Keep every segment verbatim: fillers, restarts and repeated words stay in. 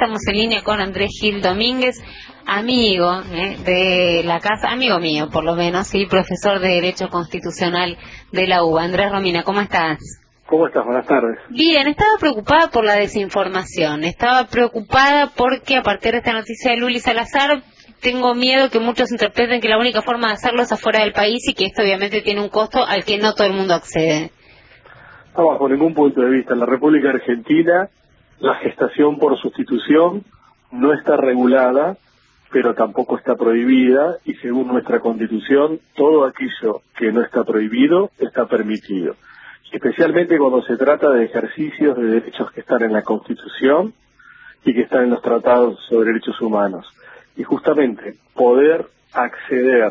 estamos en línea con Andrés Gil Domínguez, amigo eh, de la casa, amigo mío por lo menos, sí, profesor de Derecho Constitucional de la U B A. Andrés Romina, ¿cómo estás? ¿Cómo estás? Buenas tardes. Bien, estaba preocupada por la desinformación, estaba preocupada porque a partir de esta noticia de Luli Salazar tengo miedo que muchos interpreten que la única forma de hacerlo es afuera del país y que esto obviamente tiene un costo al que no todo el mundo accede. No, bajo ningún punto de vista. En la República Argentina la gestación por sustitución no está regulada, pero tampoco está prohibida, y según nuestra Constitución, todo aquello que no está prohibido está permitido. Especialmente cuando se trata de ejercicios de derechos que están en la Constitución y que están en los tratados sobre derechos humanos. Y justamente poder acceder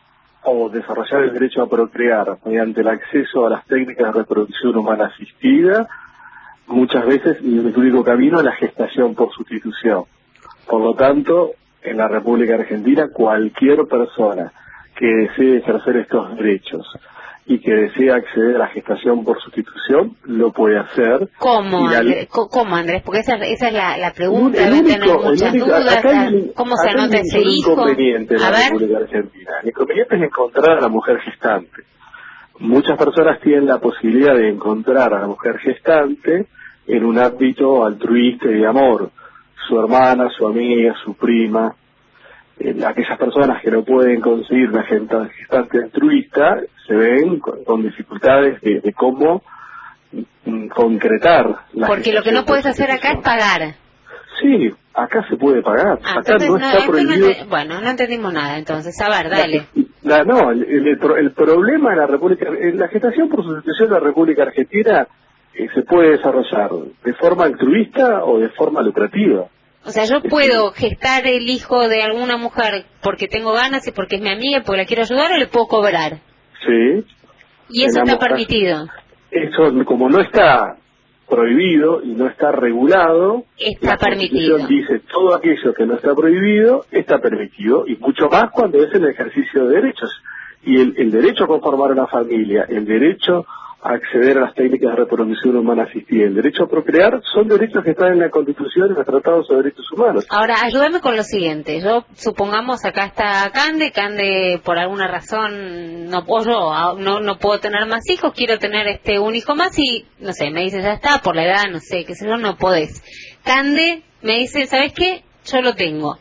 o desarrollar el derecho a procrear mediante el acceso a las técnicas de reproducción humana asistida, muchas veces el único camino es la gestación por sustitución. Por lo tanto, en la República Argentina, cualquier persona que desee ejercer estos derechos y que desea acceder a la gestación por sustitución, lo puede hacer. ¿Cómo, la... Andrés? ¿Cómo, Andrés? Porque esa, esa es la, la pregunta, el deben único, tener muchas único, dudas. acá hay, ¿Cómo se anota hay ese un hijo? inconveniente en a la ver. República Argentina. El inconveniente es encontrar a la mujer gestante. Muchas personas tienen la posibilidad de encontrar a la mujer gestante en un ámbito altruista y de amor. Su hermana, su amiga, su prima. Eh, aquellas personas que no pueden conseguir una gestante altruista se ven con, con dificultades de, de cómo mm, concretar la Porque lo que no puedes hacer acá es pagar. Sí, acá se puede pagar. Ah, acá entonces, no no, está prohibido. no, bueno, no entendimos nada, entonces. A ver, dale. La, la, no, el, el, el problema en la República, en la gestación por sustitución de la República Argentina eh, se puede desarrollar de forma altruista o de forma lucrativa. O sea, yo puedo gestar el hijo de alguna mujer porque tengo ganas y porque es mi amiga y porque la quiero ayudar, o le puedo cobrar. Sí. Y eso está permitido. Eso, como no está prohibido y no está regulado, está la permitido. Constitución dice todo aquello que no está prohibido está permitido, y mucho más cuando es el ejercicio de derechos. Y el, el derecho a conformar una familia, el derecho a acceder a las técnicas de reproducción humana asistida, el derecho a procrear, son derechos que están en la Constitución y en los tratados sobre derechos humanos. Ahora, ayúdame con lo siguiente. Yo, supongamos, acá está Cande, Cande por alguna razón no puedo, no, no puedo tener más hijos, quiero tener este un hijo más y, no sé, me dice, ya está, por la edad, no sé, qué sé yo, no podés. Cande me dice, ¿sabes qué? Yo lo tengo.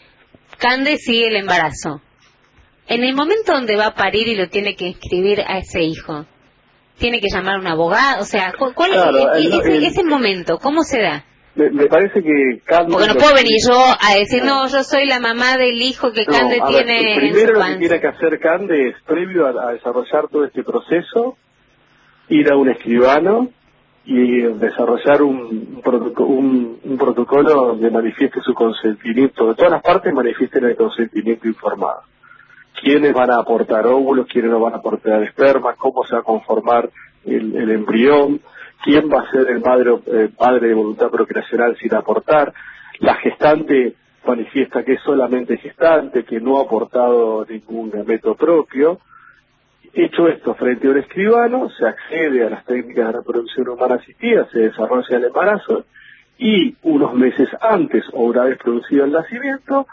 Cande sigue el embarazo. En el momento donde va a parir y lo tiene que inscribir a ese hijo, tiene que llamar a un abogado, o sea, ¿cuál claro, es el, ese, el, ese momento? ¿Cómo se da? Me, me parece que Cande... Porque no puedo venir yo a decir, no, no yo soy la mamá del hijo que Cande no, tiene ver, en primero su lo panza. que tiene que hacer Cande es, previo a, a desarrollar todo este proceso, ir a un escribano y desarrollar un, un, protocolo, un, un protocolo donde manifieste su consentimiento. De todas las partes manifiesten el consentimiento informado. Quiénes van a aportar óvulos, quiénes no van a aportar esperma, cómo se va a conformar el, el embrión, quién va a ser el padre, eh, padre de voluntad procreacional sin aportar. La gestante manifiesta que es solamente gestante, que no ha aportado ningún gameto propio. Hecho esto frente a un escribano, se accede a las técnicas de reproducción humana asistida, se desarrolla el embarazo, y unos meses antes o una vez producido el nacimiento,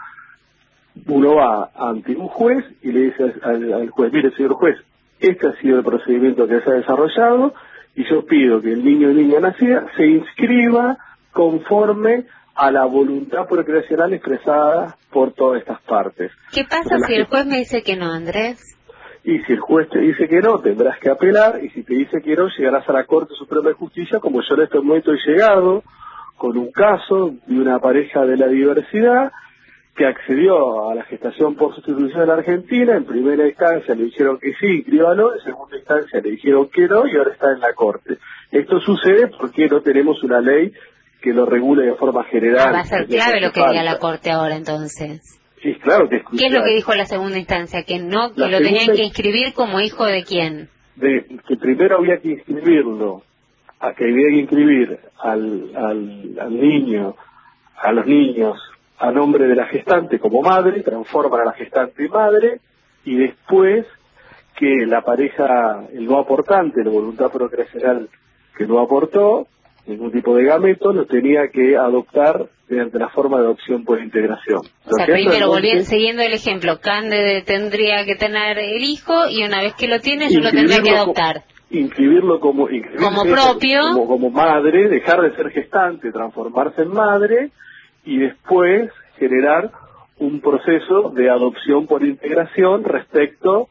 uno va ante un juez y le dice al, al juez, mire señor juez, este ha sido el procedimiento que se ha desarrollado y yo pido que el niño o niña nacida se inscriba conforme a la voluntad procreacional expresada por todas estas partes. ¿Qué pasa si el juez me dice que no, Andrés? Y si el juez te dice que no, tendrás que apelar, y si te dice que no, llegarás a la Corte Suprema de Justicia, como yo en este momento he llegado, con un caso de una pareja de la diversidad que accedió a la gestación por sustitución en la Argentina. En primera instancia le dijeron que sí, inscríbalo, en segunda instancia le dijeron que no, y ahora está en la Corte. Esto sucede porque no tenemos una ley que lo regule de forma general. Ah, va a ser clave lo que diga la Corte ahora, entonces. Sí, claro que es crucial. ¿Qué es lo que dijo la segunda instancia? Que no, que la lo segunda, tenían que inscribir como hijo de quién. De, que primero había que inscribirlo, a que había que inscribir al, al, al niño, a los niños, a nombre de la gestante como madre, transforman a la gestante en madre, y después que la pareja, el no aportante, la voluntad procreacional que no aportó, ningún tipo de gameto, lo tenía que adoptar mediante la forma de adopción por integración. O sea, primero, volviendo, siguiendo el ejemplo, Cándide tendría que tener el hijo y una vez que lo tiene, yo lo tendría que adoptar. Como, inscribirlo como, como propio. Como, como madre, dejar de ser gestante, transformarse en madre y después generar un proceso de adopción por integración respecto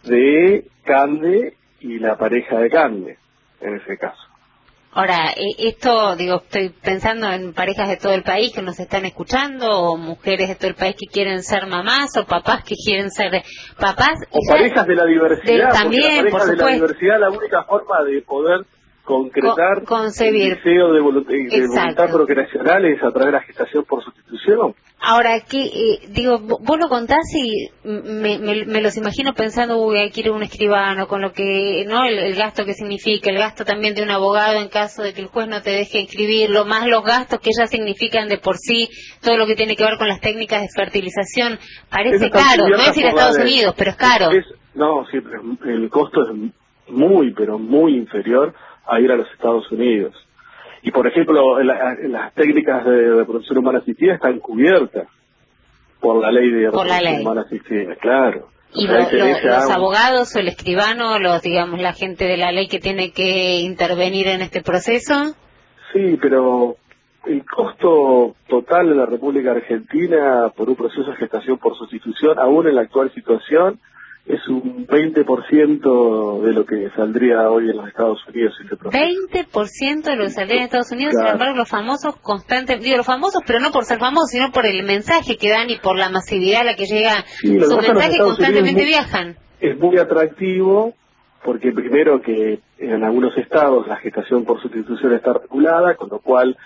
de Cande y la pareja de Cande, en ese caso. Ahora, esto, digo, estoy pensando en parejas de todo el país que nos están escuchando, o mujeres de todo el país que quieren ser mamás, o papás que quieren ser papás. O parejas de la diversidad, de, también, porque la pareja por de la diversidad, la única forma de poder concretar Con, concebir. el deseo de, volunt de voluntad procreacional es a través de la gestación por sustitución. Ahora, que eh, digo, vos lo contás y me, me, me los imagino pensando, uy, hay que ir a un escribano, con lo que, ¿no? El, el gasto que significa, el gasto también de un abogado en caso de que el juez no te deje escribirlo, más los gastos que ya significan de por sí todo lo que tiene que ver con las técnicas de fertilización. Parece caro, no es ir a Estados Unidos, pero es caro. Es, no, sí, pero el costo es muy, pero muy inferior a ir a los Estados Unidos. Y, por ejemplo, la, las técnicas de reproducción humana asistida están cubiertas por la ley de reproducción humana asistida, claro. ¿Y lo, lo, los abogados o el escribano, los digamos la gente de la ley que tiene que intervenir en este proceso? Sí, pero el costo total de la República Argentina por un proceso de gestación por sustitución, aún en la actual situación, es un veinte por ciento de lo que saldría hoy en los Estados Unidos ese proceso. veinte por ciento de lo que saldría en Estados Unidos, claro. Sin embargo los famosos constantes, digo los famosos, pero no por ser famosos, sino por el mensaje que dan y por la masividad a la que llega sí, su mensaje, constantemente muy, viajan. Es muy atractivo porque primero que en algunos estados la gestación por sustitución está regulada, con lo cual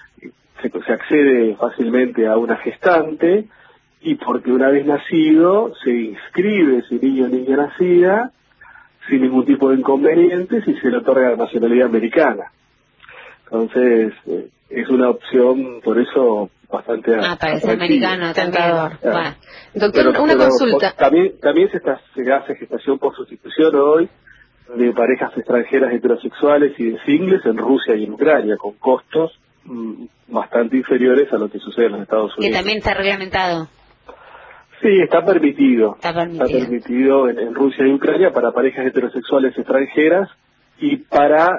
se, se accede fácilmente a una gestante, y porque una vez nacido se inscribe ese niño o niña nacida sin ningún tipo de inconvenientes y se le otorga la nacionalidad americana. Entonces, eh, es una opción, por eso, bastante Ah, parece americano, tentador. Claro. Bueno. Doctor, pero, una pero, consulta. También, también se, está, se hace gestación por sustitución hoy de parejas extranjeras heterosexuales y de singles en Rusia y en Ucrania, con costos mmm, bastante inferiores a lo que sucede en los Estados Unidos. Que también está reglamentado. Sí, está permitido. Está permitido, está permitido en, en Rusia y Ucrania para parejas heterosexuales extranjeras y para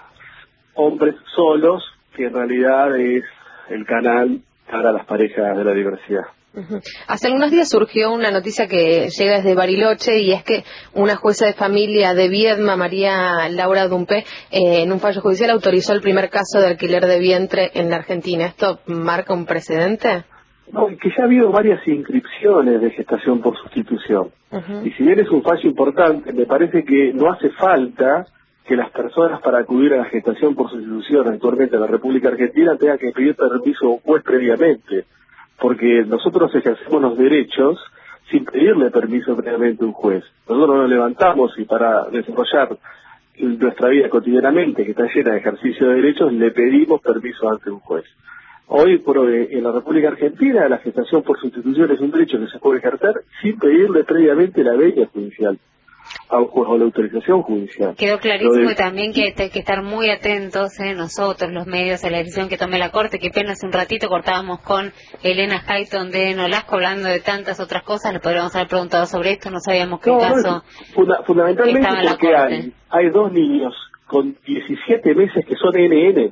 hombres solos, que en realidad es el canal para las parejas de la diversidad. Uh-huh. Hace algunos días surgió una noticia que llega desde Bariloche y es que una jueza de familia de Viedma, María Laura Dumpé, eh, en un fallo judicial autorizó el primer caso de alquiler de vientre en la Argentina. ¿Esto marca un precedente? No, que ya ha habido varias inscripciones de gestación por sustitución. Uh-huh. Y si bien es un fallo importante, me parece que no hace falta que las personas para acudir a la gestación por sustitución actualmente en la República Argentina tengan que pedir permiso a un juez previamente, porque nosotros ejercemos los derechos sin pedirle permiso previamente a un juez. Nosotros nos levantamos y para desarrollar nuestra vida cotidianamente, que está llena de ejercicio de derechos, le pedimos permiso ante un juez. Hoy, por hoy, en la República Argentina, la gestación por sustitución es un derecho que se puede ejercer sin pedirle previamente la venia judicial a un juez o la autorización judicial. Quedó clarísimo de... y también que hay que estar muy atentos, eh, nosotros, los medios, a la decisión que tome la Corte. Qué pena, hace un ratito cortábamos con Elena Hayton de Nolasco hablando de tantas otras cosas, le podríamos haber preguntado sobre esto, no sabíamos qué no, caso no, funda fundamentalmente estaba en la porque Corte. Hay, hay dos niños con diecisiete meses que son N N.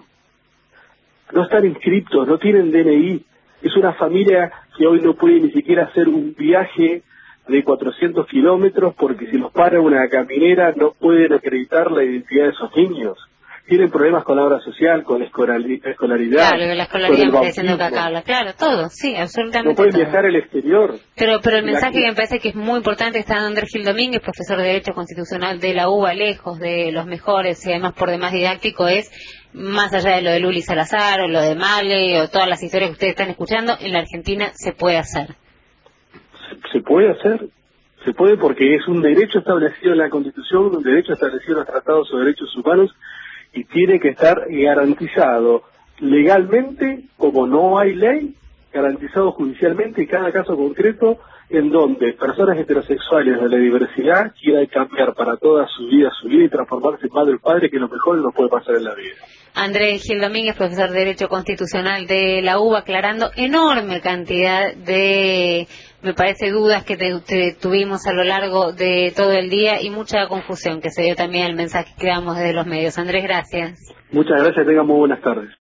No están inscriptos, no tienen D N I. Es una familia que hoy no puede ni siquiera hacer un viaje de cuatrocientos kilómetros porque si los para una caminera no pueden acreditar la identidad de esos niños. Tienen problemas con la obra social, con la escolaridad. Claro, la escolaridad me está diciendo que acá habla. Claro, todo, sí, absolutamente no pueden todo. viajar al exterior. Pero pero el mensaje que me parece que es muy importante está dando Andrés Gil Domínguez, profesor de Derecho Constitucional de la U B A, lejos de los mejores y además por demás didáctico, es más allá de lo de Luli Salazar o lo de Male o todas las historias que ustedes están escuchando, en la Argentina se puede hacer. Se, se puede hacer, se puede porque es un derecho establecido en la Constitución, un derecho establecido en los tratados sobre derechos humanos y tiene que estar garantizado legalmente. Como no hay ley, garantizado judicialmente, y cada caso concreto en donde personas heterosexuales de la diversidad quieran cambiar para toda su vida, su vida y transformarse en madre o padre, que es lo mejor que nos puede pasar en la vida. Andrés Gil Domínguez, profesor de Derecho Constitucional de la U B A, aclarando enorme cantidad de, me parece, dudas que te, te tuvimos a lo largo de todo el día y mucha confusión que se dio también el mensaje que damos desde los medios. Andrés, gracias. Muchas gracias, tengan muy buenas tardes.